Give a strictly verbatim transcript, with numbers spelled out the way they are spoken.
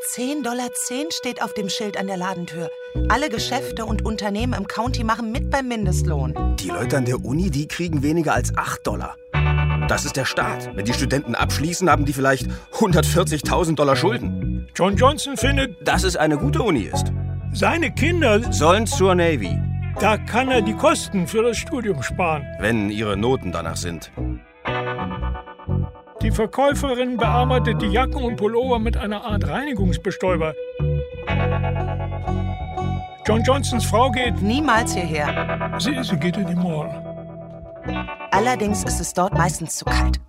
zehn Dollar zehn steht auf dem Schild an der Ladentür. Alle Geschäfte und Unternehmen im County machen mit beim Mindestlohn. Die Leute an der Uni, die kriegen weniger als acht Dollar. Das ist der Staat. Wenn die Studenten abschließen, haben die vielleicht hundertvierzigtausend Dollar Schulden. John Johnson findet, dass es eine gute Uni ist. Seine Kinder sollen zur Navy. Da kann er die Kosten für das Studium sparen. Wenn ihre Noten danach sind. Die Verkäuferin bearbeitet die Jacken und Pullover mit einer Art Reinigungsbestäuber. John Johnsons Frau geht niemals hierher. Sie, sie geht in die Mall. Allerdings ist es dort meistens zu kalt.